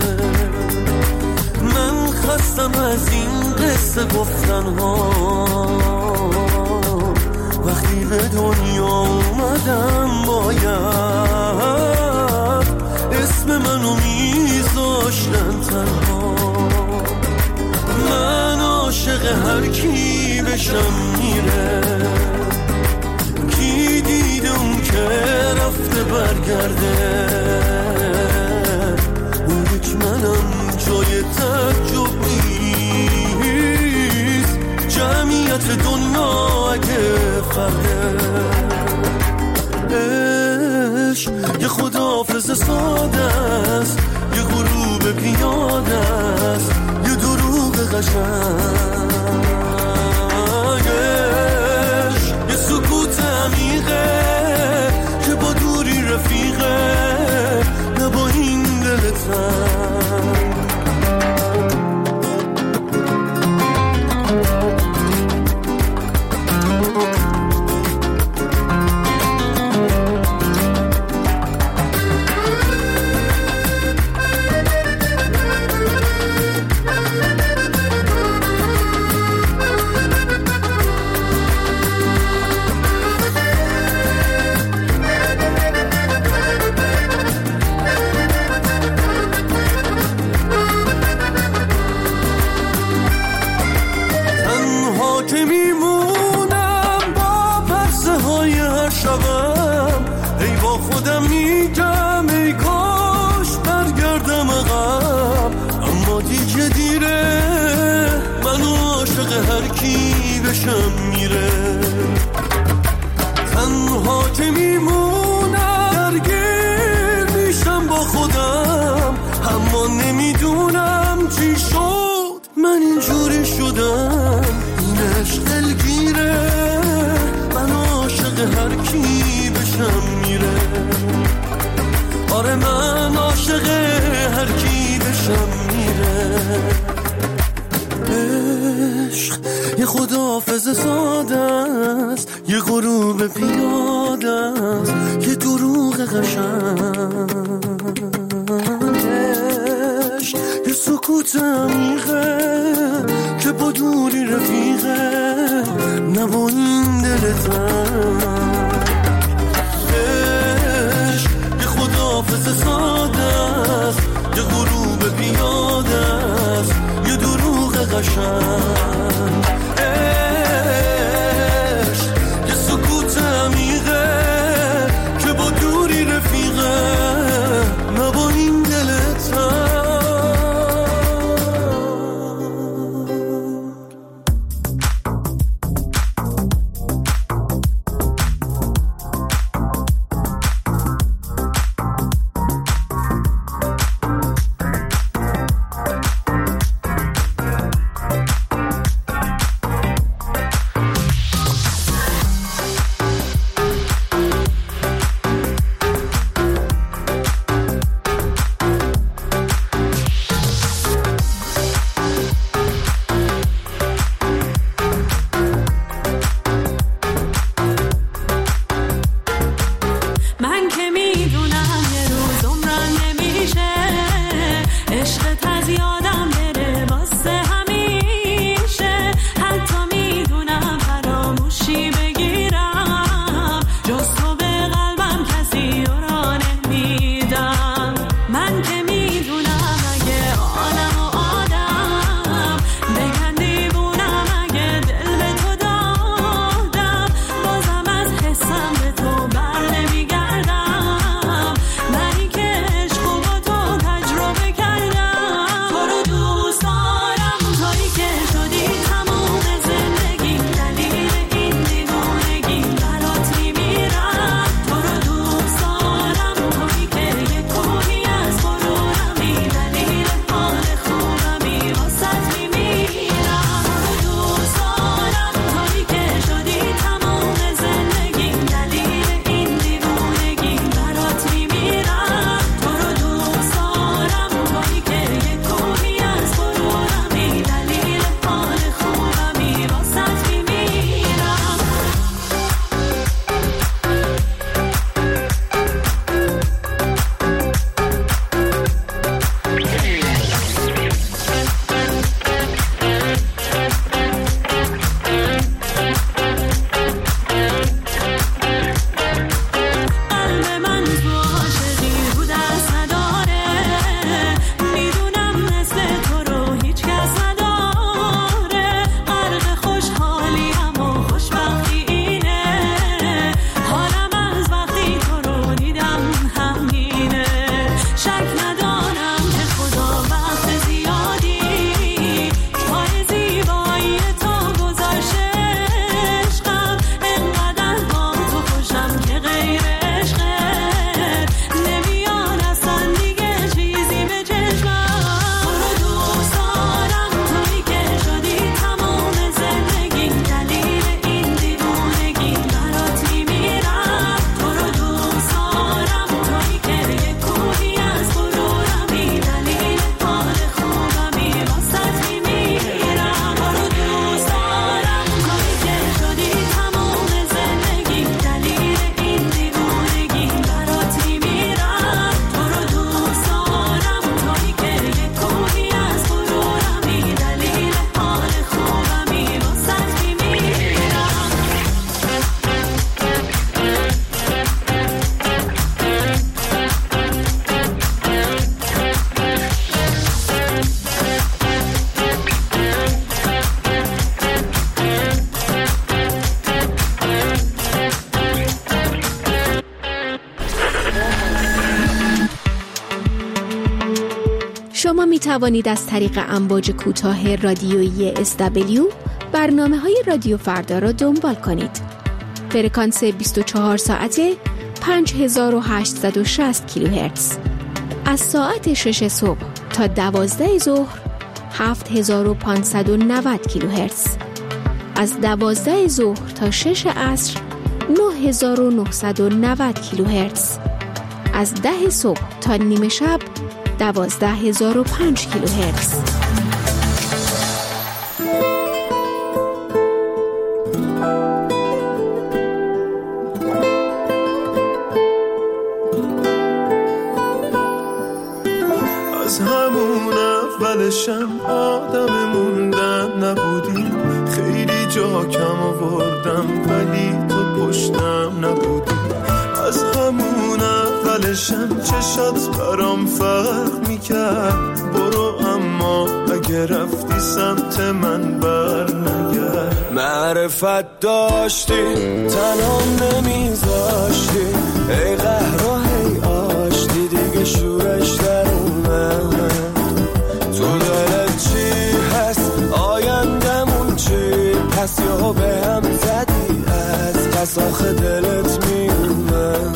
من خستم از این قصه گفتن ها. وقتی به دنیا اومدم باید اسم منو میذاشتن تنها. من عاشق هر کی بشم میره، کی دیده اون که رفته برگرده. اون یک منم جای تعجب نیست، جمعیت دنیا اگه فرده. عشق یه خداحافظ ساده است، یه غروب پیاده است، یه دروغ قشنگ. یه سکوت عمیقه که با دوری رفیقه، نه با این دل تنگ. تنها که میمونم درگیر میشم با خودم، اما نمیدونم چی شد من اینجوری شدم. این عشق دلگیره، من عاشق هر کی بشم میره. آره من عاشق هر کی بشم میره. عشق یه خداحافظ ساده است، یه غروب پیاده است، یه دروغ قشنگ. عشق یه سکوت عمیقه که با دوری رفیقه، نه با این دل دلتم. عشق یه خداحافظ ساده است، یه غروب پیاده است، یه دروغ قشنگ. عشق یه سکوت عمیقه که با دوری رفیقه، نه با این دلتم. شما می توانید از طریق امواج کوتاه رادیویی SW برنامه‌های رادیو فردا را دنبال کنید. فرکانس 24 ساعته 5860 کیلوهرتز. از ساعت 6 صبح تا 12 ظهر 7590 کیلوهرتز. از 12 ظهر تا 6 عصر 9990 کیلوهرتز. از 10 صبح تا نیمه شب 12005 کیلوهرتز. از همون اولشم آدم موندن نبودیم، خیلی جا کم آوردم ولی تو پشتم نبودی. از همون اولشم چشات برام فرق میکرد. برو اما اگه رفتی سمت من بر نگرد. معرفت داشتی تنام نمیذاشتی، ای قهر و هی آشتی دیگه شورش در اومد. تو دلت چی هست آیندمون چی؟ پس یا به هم زدی از پس آخه دلت میومد.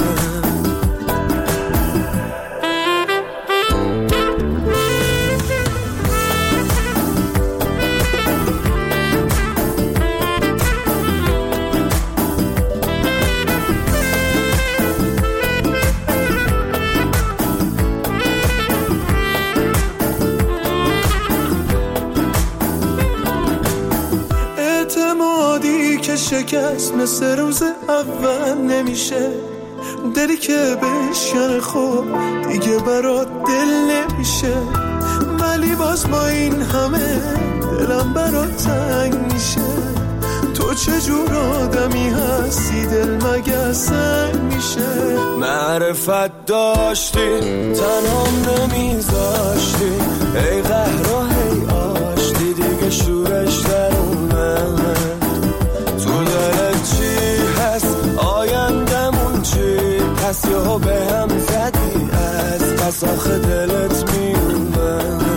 شکست مثل روز اول نمیشه. دلی که بشکنه خب دیگه برات دل نمیشه. ولی باز با این همه دلم برات تنگ میشه. تو چجور آدمی هستی دل مگه سنگ میشه. معرفت داشتی تنام نمیذاشتی، ای قهر و هی آشتی دیگه شورش در اومد. تو دلت چی هست آیندمون چی؟ پس یا به هم زدی از پس آخه دلت میومد.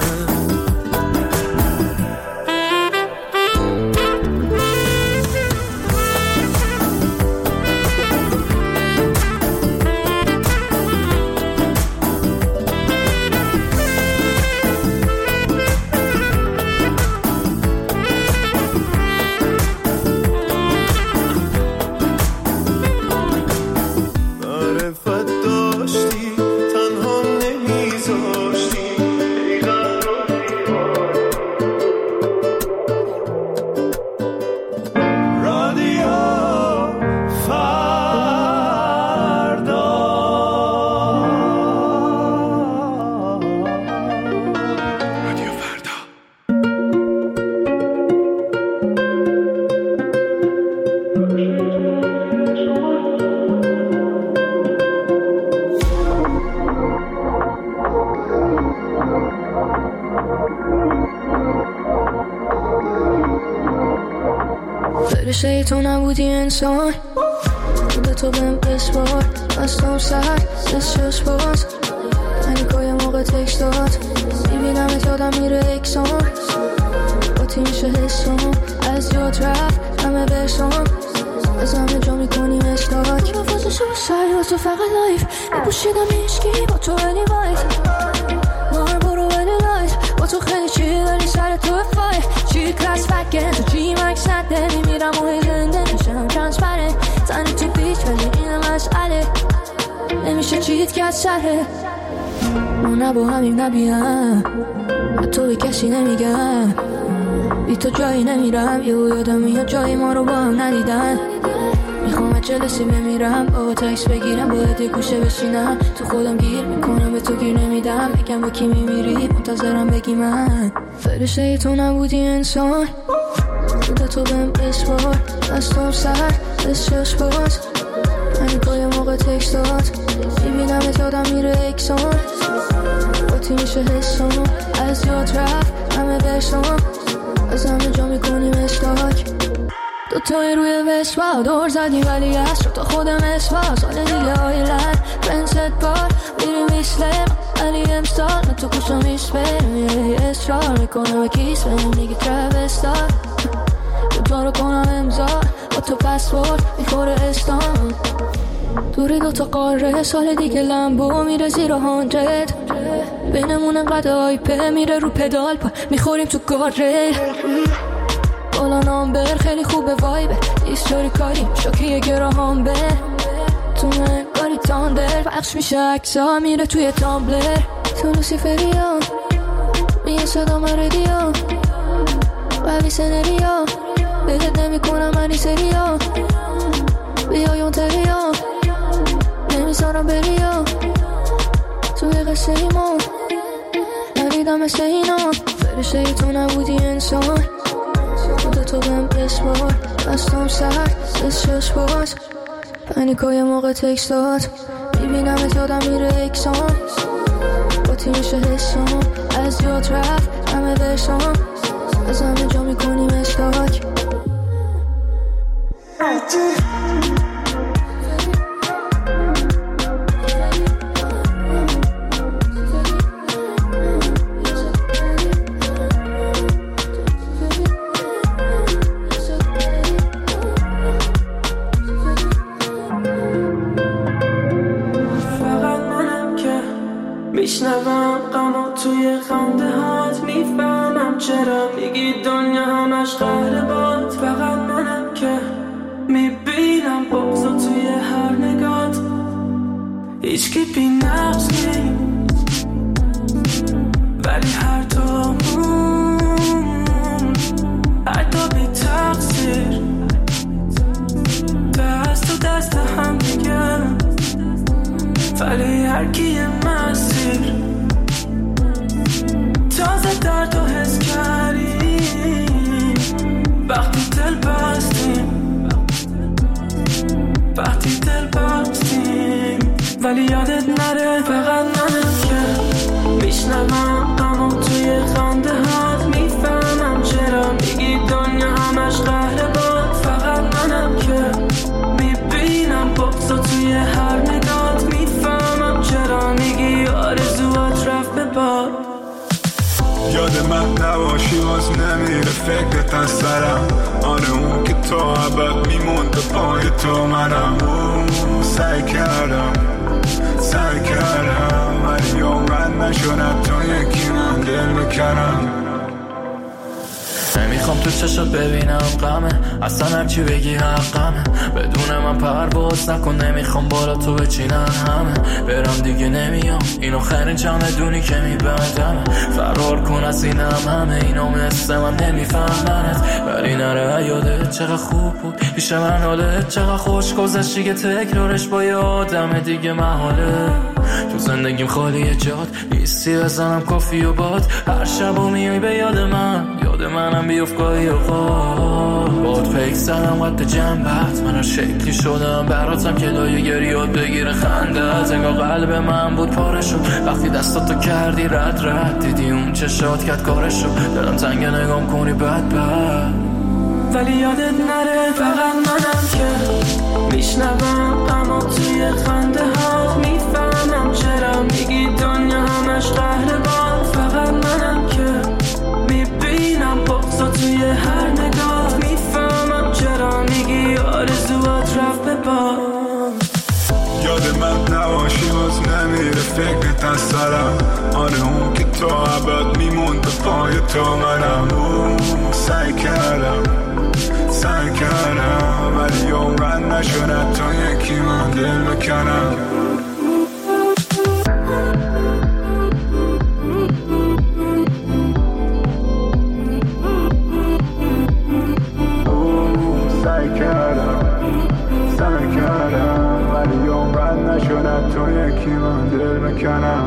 فرشته تو نبودی انسان، به تو بهم بسپار. دستم سر دستش باز پنیکای موقع تکست داد. میبینم یادم میره اکسان با تی میشه حسام. از یاد رفت همه برسام از همه جا میکنیم اشتاک. نفازشو سری با تو فقط لایف نپوشیدم ایشکی با تو ولی وایت. مار برو ولی لایت با تو خیلی چی داری سر تو فایت. چی کلاس فکن تو جی مکس نده میمیرم و هیلنده میشم ترانسپرنت. تنی تو بیچ ولی این مسئله نمیشه چیت که از سره. ما نه با همیم نبیم به تو به کسی نمیگم. بی تو جایی نمیرم یادم میاد جایی ما رو با هم ندیدن. میخوام جلسی بمیرم با تکس بگیرم باید یه گوشه بشینم. تو خودم گیر میکنم به تو گیر نمیدم. بگم با کی میمیری منتظرم بگی من. فرشته تو نبودی انسان به تو بهم بسپار. دستم سر دستش باز پنیکای موقع تکست داد. میبینم یادم میره اکسان با تی میشه حسام. از یاد رفت همه برسام از همه جا میکنیم اشتاک. دوتای روی وسوا دور زدی ولی از شد تا خودم اسوا. سال دیگه آیلن پرنست بار میریم اسلم ولی امسال من تو کشم ایست بریم. اصرار میکنم و کیس بریم دیگه ترابستار. دوتا رو کنم امضا با تو پسپورت میخوره استان. دوری دوتا قاره سال دیگه لمبو میره زیر 100. بینمون انقدر آیپه میره رو پدال پا میخوریم تو گاره. بالا نامبر خیلی خوبه وایبه ایستوری کاری شاکی گراهام بر. تو من کاری تاندر بخش میشه اکسا میره توی تامبلر. تو لوسیفریا میگه صدا مردیا قوی سنریا بهت نمی کنم منی سریا. بیای اون تریا نمیزارم بریا توی قصه ایمان نریدم مثل اینا. فرشته تو نبودی انسان تو بهم بسپار دستم سرد سش باز پنیکای موقع تکستات میبینم اتادم میره اکسان با تی میشه حسام از یاد رفت همه برسام از همه جا میکنیم استاک میشنوم غمو توی خنده هات میفهمم چرا میگی دنیا همش قهر باد فقط منم که میبینم بغضو توی هر نگات هیچکی بی نقص نیست ولی هر دومون حتی بی تقصیر دست و دست هم دیگه ولی هرکی مسیر تازه درد و حس کردیم وقتی دل بستیم ولی یادت نره فقط منم که میشنوم غمو توی خنده هات میفهمم چرا میگی دنیا همش قهر باد فقط منم که میبینم بغضو توی هر نگات میفهمم چرا میگی آرزوات رفت به باد یاد من نباشی باز نمیره فکرت از سرم آره اون که تا ابد میموند پای تو منم سعی کردم ولی عمرن نشد تا یکی من دل بکنم نمیخوام تو چشات ببینم غمه اصلا هرچی بگی حقمه بدون من پرواز نکن نمیخوام بالا تو بچینن همه برم دیگه نمیام اینو خیرین چمدونی که میبندم فرار کن از اینم همه اینو مثل من نمیفهمنت ولی نره یادت چقدر خوب بود پیش من حالت چقدر خوش گذشتی که تکرارش با یه آدم دیگه محاله تو زندگیم خالیه جاد نیستی بزنم کافی و باد هر شب و میای به یاد منم بیفت گاهی اوقات باد پیک زدم قد جنبت من هر شکلی شدم براتم که لایه گریاد بگیره خنده از انگاه قلب من بود پاره شد وقتی دستاتو کردی رد دیدی اون چشات کرد کارشو دلم تنگه نگام کنی بد ولی یادت نره فقط منم که میشنوم غمو توی خنده ها میفهمم چرا میگی دنیا همش قهر باد فقط منم که میبینم بغضو توی هر نگاه میفهمم چرا میگی آرزوات رفت به باد یاد من نباشی باز نمیره فکرت از سرم آره اون که تا ابد میموند پای تو منم سعی کردم ولی عمرن نشد تا یکی من دل بکنم سعی کردم ولی عمرن نشد تا یکی من دل بکنم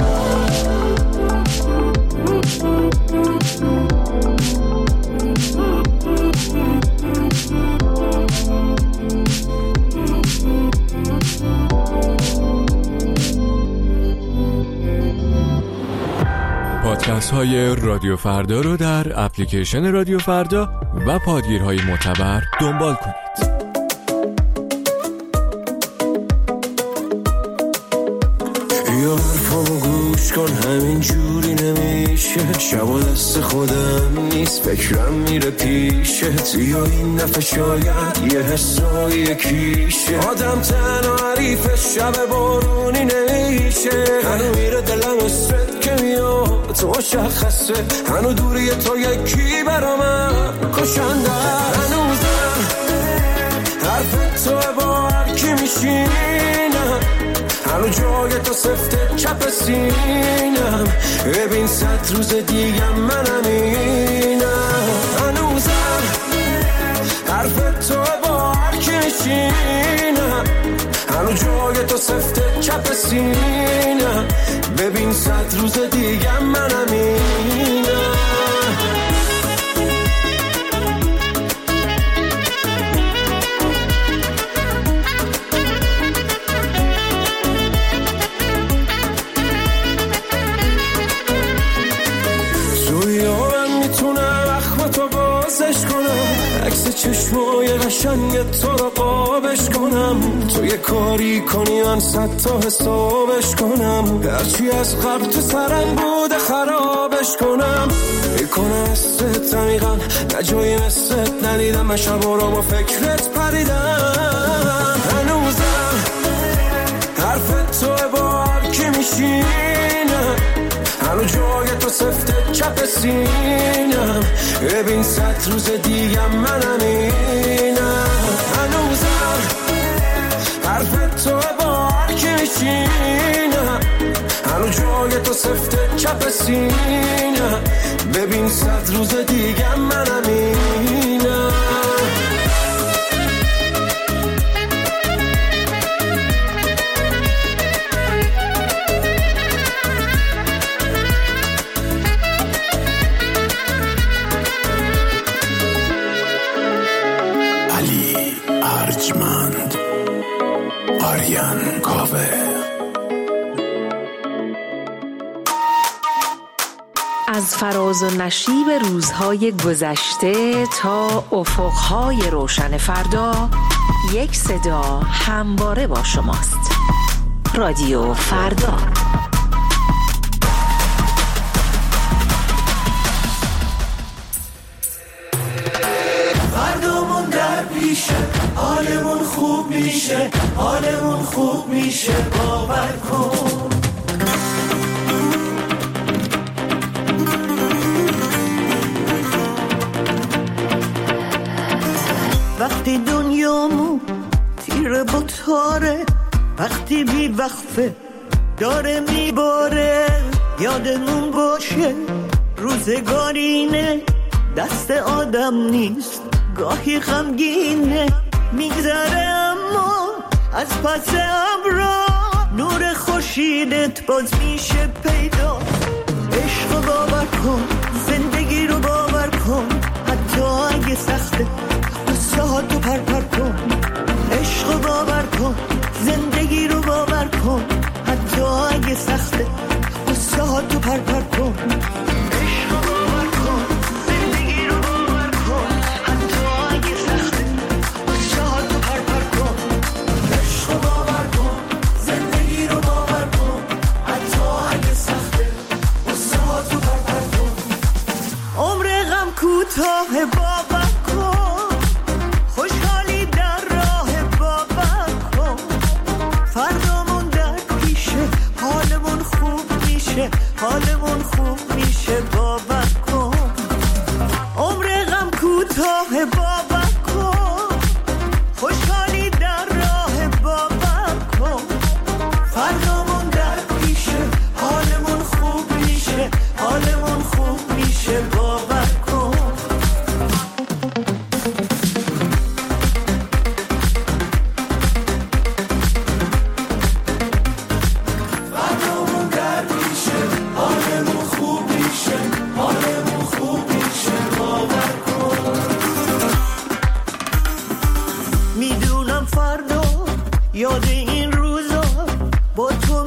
پادکست های رادیو فردا رو در اپلیکیشن رادیو فردا و پادگیرهای معتبر دنبال کنید. یا حرفامو گوش کن همین جوری نمیشه شب دست خودم نیست فکرم میره پیشت یا این دفعه شاید یه حسای کیشه آدم تنها حریف شب بارونی نمیشه هنو میره دلم اسرت که میاد تو مشخصه هنو دوری تو یکی برامم کشنده هنوزم حرف تو با هر کی میشینم هنو جای تو سفته چپ سینم ببین 100 روز دیگه منم اینم هنوزم حرف تو با هر کی میشینم هنو جای تو سفته چپ سینم ببین 100 روز دیگه منم اینم قشنگ تو رو قابش کنم، تو یه کاری کنی من 100 تا حسابش کنم، هرچی از قبل تو سرم بوده خرابش کنم. میکنه استت عمیقا نه جایی مثلت ندیدم، من شبا رو با فکرت پریدم. هنوزم حرف تو با هر کی میشینم، هنو جای تو سفته چپ سینم، ببین 100 روز دیگه منم اینم. هنوزم حرف تو با هر کی میشینم، هنو جای تو سفته چپ سینم، ببین 100 روز دیگه منم اینم. ارجمند آریان کاوه. از فراز و نشیب روزهای گذشته تا افقهای روشن فردا، یک صدا همواره با شماست. رادیو فردا. فردامون در پیشه، حالمون خوب میشه، حالمون خوب میشه، باور کن. وقتی دنیامون تیره با تاره، وقتی بی وقفه داره میباره، یادمون باشه روزگارینه، دست آدم نیست، گاهی غمگینه، میگذره اما از پس ابرا نور خورشیدت باز میشه پیدا. عشق باور کن، زندگی رو باور کن، حتی اگه سخته قصه ها تو پر کن. عشق باور کن، زندگی رو باور کن، حتی اگه سخته قصه ها تو پر کن. کوتاه باور کن، خوشحالی در راه باور کن، فردامون در پیشه، حالمون خوب میشه، حالمون خوب میشه، باور کن. عمر غم کوتاه باور کن، خوشحالی در راه باور کن، فردامون در پیشه، حالمون خوب میشه، حالمون خوب میشه، باور کن. یاد این روزا با تو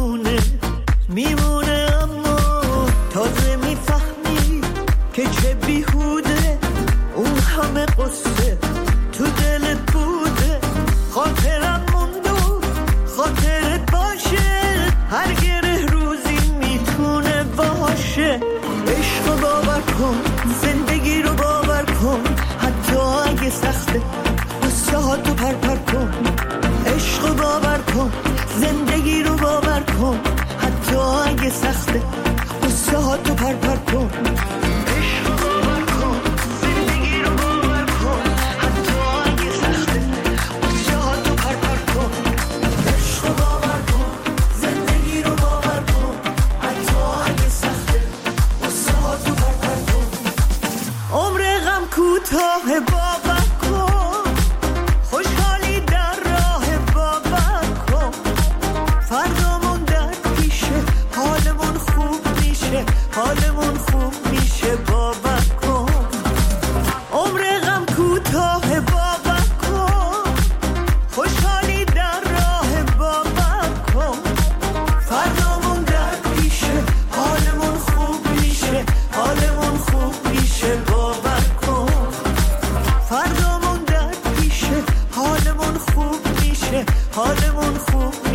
میمونه اما تازه میفهمی که چه بیهوده اون همه قصه تو دلت بوده. خاطرم موندو خاطرت باشه، هر گره روزی میتونه باشه. عشق باور کن، زندگی رو باور کن، حتی اگه سخته قصه ها تو پر کن. عشق باور کن، زندگی رو باور کن، حتی اگه سخته قصه ها تو پر کن. عشق باور کن، زندگی رو باور کن، حتی اگه سخته قصه ها تو پر کن. عشق باور کن، زندگی رو باور کن، حتی اگه سخته قصه ها تو پر کن. عمر غم کوتاه باور کن، خوشحالی در راه باور کن، فردامون در پیشه، حالمون خوب حالمون خوب